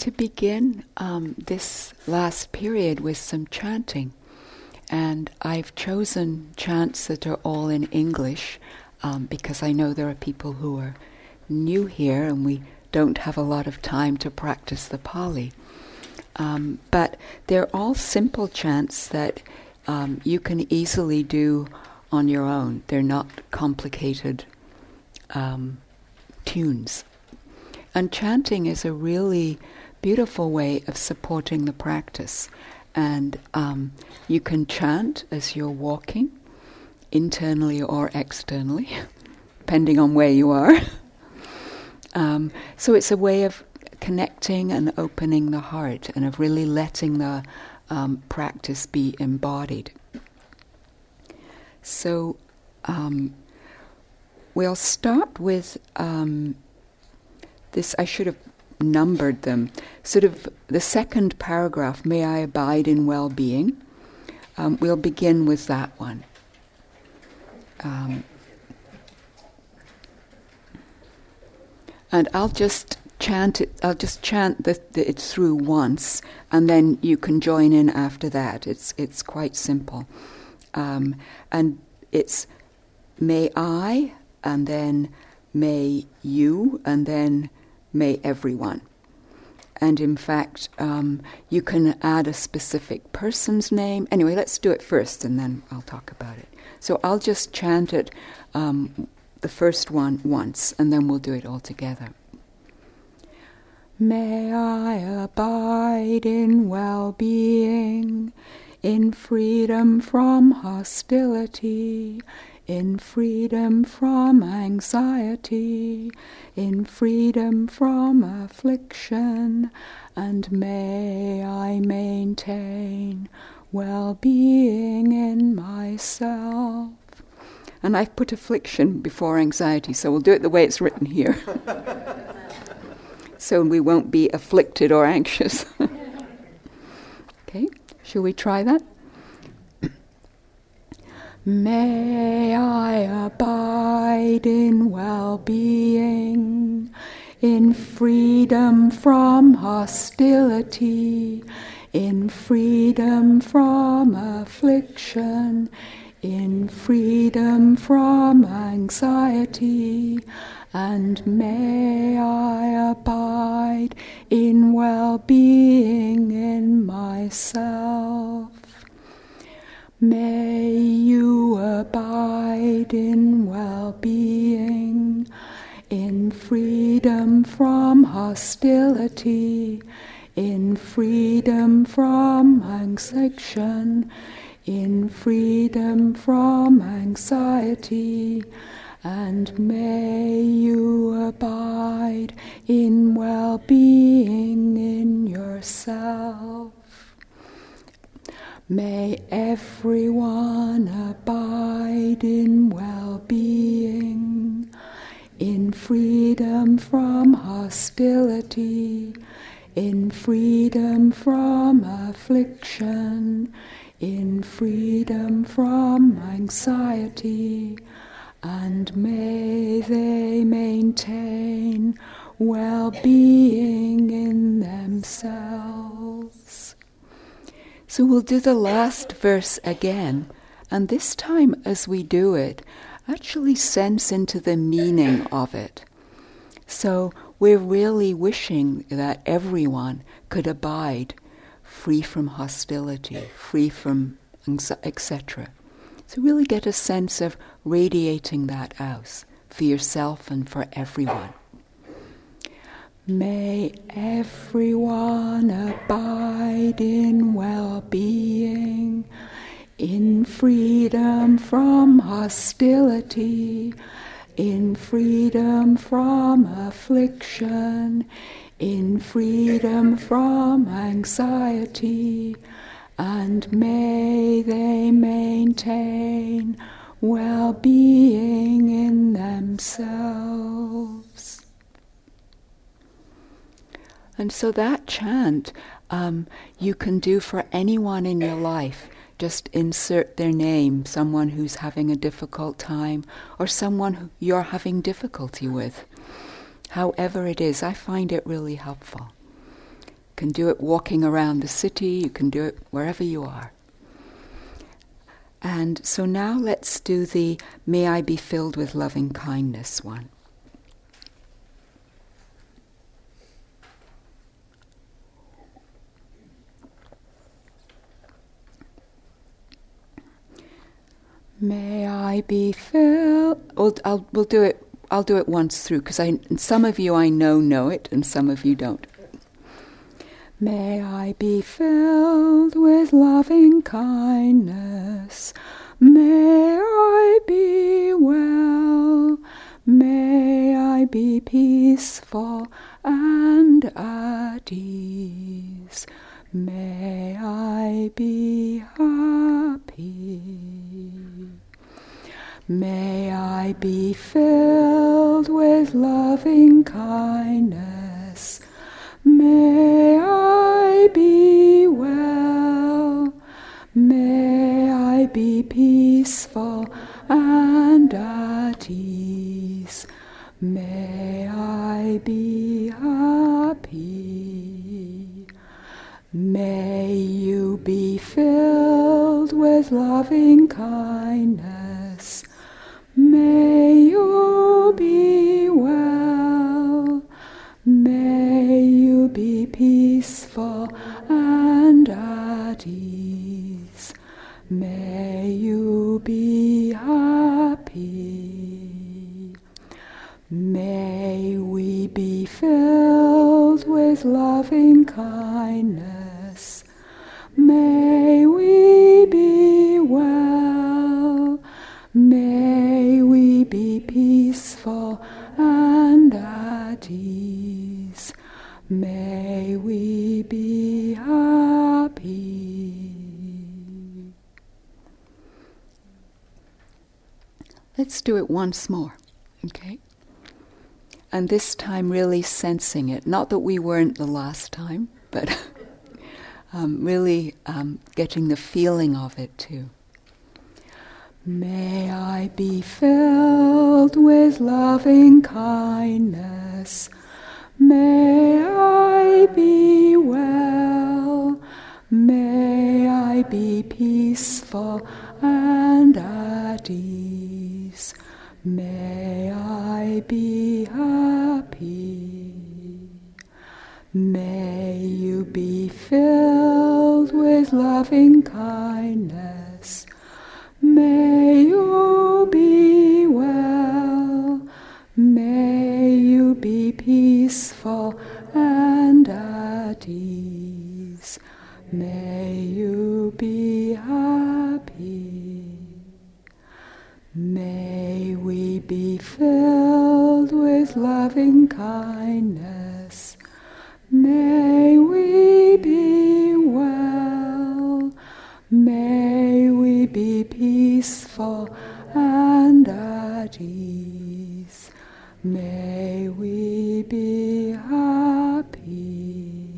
to begin this last period with some chanting. And I've chosen chants that are all in English because I know there are people who are new here and we don't have a lot of time to practice the Pali. But they're all simple chants that you can easily do on your own. They're not complicated tunes. And chanting is a really beautiful way of supporting the practice. And you can chant as you're walking, internally or externally, depending on where you are. So it's a way of connecting and opening the heart and of really letting the practice be embodied. So we'll start with this. I should have numbered them. Sort of the second paragraph, may I abide in well-being. We'll begin with that one. And I'll just chant it. I'll just chant it through once, and then you can join in after that. It's quite simple, and it's may I, and then may you, and then may everyone. And in fact, you can add a specific person's name. Anyway, let's do it first, and then I'll talk about it. So I'll just chant it, the first one once, and then we'll do it all together. May I abide in well-being, in freedom from hostility, in freedom from anxiety, in freedom from affliction, and may I maintain well-being in myself. And I've put affliction before anxiety, so we'll do it the way it's written here. So we won't be afflicted or anxious. Okay, shall we try that? May I abide in well-being, in freedom from hostility, in freedom from affliction, in freedom from anxiety, and may I abide in well-being in myself. May you abide in well-being, in freedom from hostility, in freedom from affliction, in freedom from anxiety, and may you abide in well-being in yourself. May everyone abide in well-being, in freedom from hostility, in freedom from affliction, in freedom from anxiety, and may they maintain well-being in themselves. So we'll do the last verse again, and this time as we do it, actually sense into the meaning of it. So we're really wishing that everyone could abide free from hostility, free from etc. So really get a sense of radiating that out for yourself and for everyone. May everyone abide in well-being, in freedom from hostility, in freedom from affliction, in freedom from anxiety, and may they maintain well-being in themselves. And so that chant you can do for anyone in your life. Just insert their name, someone who's having a difficult time, or someone who you're having difficulty with. However it is, I find it really helpful. can do it walking around the city, you can do it wherever you are. And so now let's do the may I be filled with loving kindness one. May I be filled. We'll do it. I'll do it once through because some of you I know it, and some of you don't. May I be filled with loving kindness. May I be well. May I be peaceful and at ease. May I be happy. May I be filled with loving kindness. May I be well. May I be peaceful and at ease. May I be happy. May you be filled with loving kindness. May you be well. May you be peaceful and at ease. May you be happy. May we be filled with loving kindness. May we be well. May we be peaceful and at ease. May we be happy. Let's do it once more, okay? And this time really sensing it. Not that we weren't the last time, but really getting the feeling of it too. May I be filled with loving kindness. May I be well. May I be peaceful and at ease. May I be happy. May you be filled with loving kindness. May you be well. May you be peaceful and at ease. May you be happy. May we be filled with loving kindness. May we be well. May we be peaceful and at ease. May we be happy.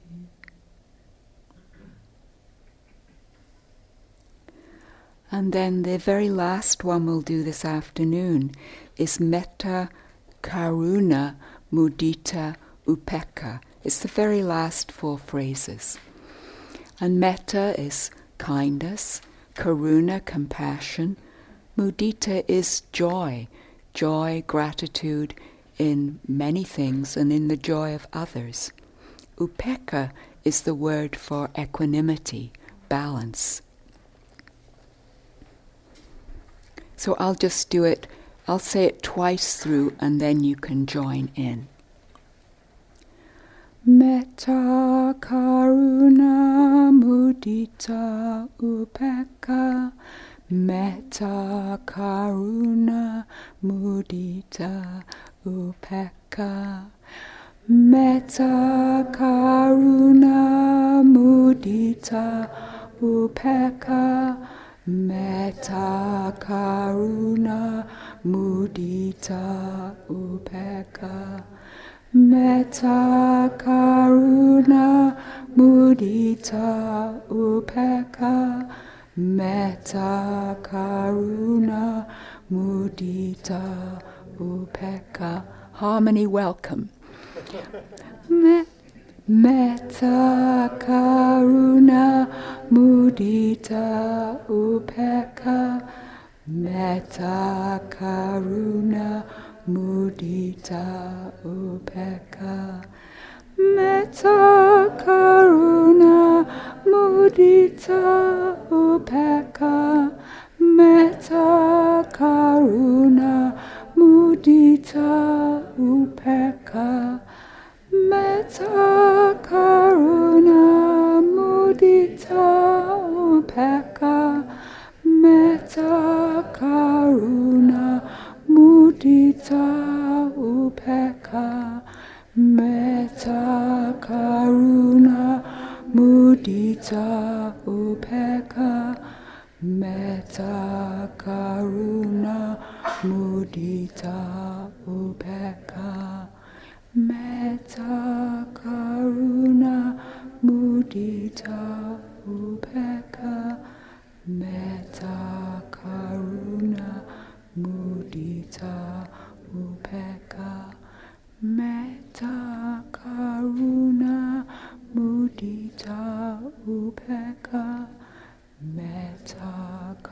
And then the very last one we'll do this afternoon is Metta, Karuna, Mudita, Upekkha. It's the very last 4 phrases. And Metta is kindness, Karuna, compassion, Mudita is joy, gratitude in many things and in the joy of others. Upekkha is the word for equanimity, balance. So I'll just do it, I'll say it twice through and then you can join in. Metta, Karuna, Mudita, Upekkha. Metta, Karuna, Mudita, Upekkha. Metta, Karuna, Mudita, Upekkha. Metta, Karuna, Mudita, Upekkha. Metta, Karuna, Mudita, Upekkha. Metta, Karuna, Mudita, Upekkha. Harmony welcome. Metta karuna mudita upekkha. Metta karuna mudita upekkha. Metta karuna mudita upekkha. Metta karuna mudita upekkha. Metta karuna mudita upekkha. Metta karuna mudita upekkha. Metta karuna mudita upekkha. Metta karuna mudita upekkha. Metta karuna mudita upekkha. Metta karuna mudita upekkha. Metta karuna mudita upekkha. Metta